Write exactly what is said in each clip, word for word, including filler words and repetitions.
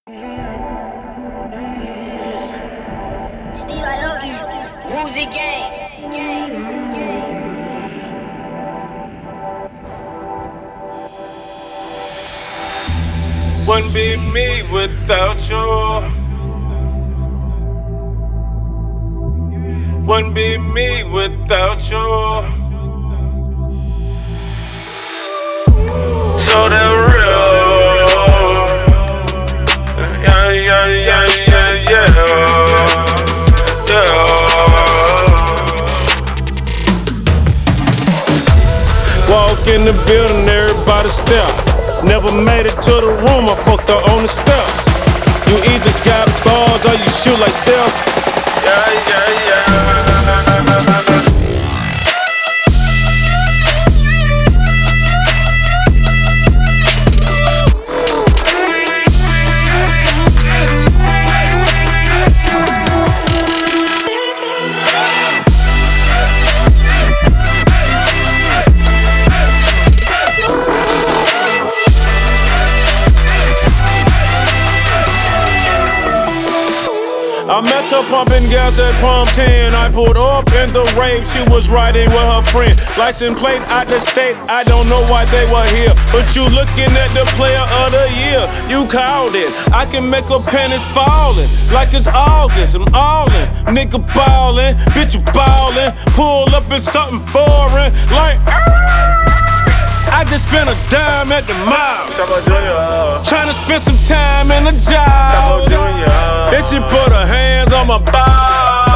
Steve Aoki, Music Gang. Wouldn't be me without you. Wouldn't be me without you. So that real. Yeah, yeah, yeah, yeah, yeah. Yeah. Walk in the building, everybody step. Never made it to the room, I fucked her on the steps. You either got balls or you shoot like Steph. Yeah, yeah, yeah. I met her pumping gas at Pump ten. I pulled up in the rave, she was riding with her friend. License plate out the state, I don't know why they were here. But you looking at the player of the year, you called it. I can make her panties fallin' like it's August. I'm all in, nigga ballin', bitch you ballin'. Pull up in something foreign, like I just spent a dime at the mall. Tryna spend some time in the job. Then she put her hands on my ball.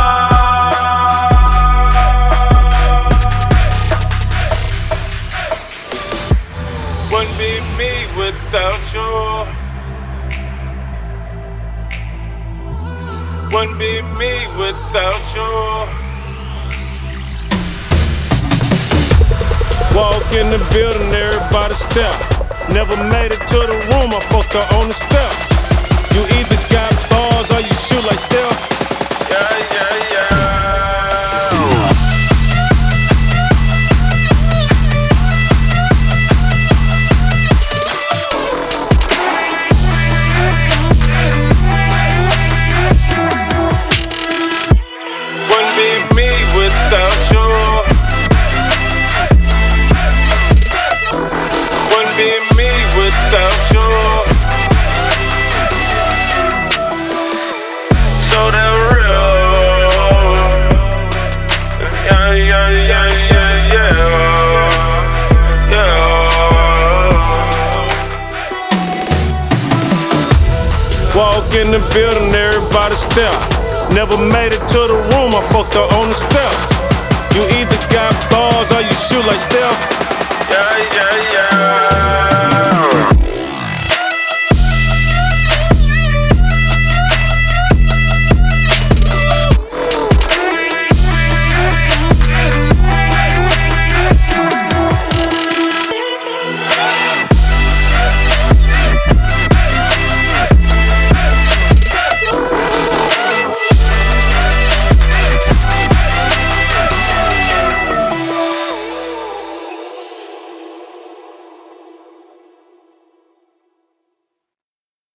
Wouldn't be me without you. Wouldn't be me without you. Walk in the building, everybody step. Never made it to the room, I fucked her on the steps. You either got balls or you shoot like Steph. Yeah, yeah, yeah. Wouldn't be me without you. Be me without you. So that real. Yeah, yeah, yeah, yeah, yeah. Yeah. Walk in the building, everybody step. Never made it to the room, I fucked her on the steps. You either got balls or you shoot like Steph. Yeah, yeah, yeah.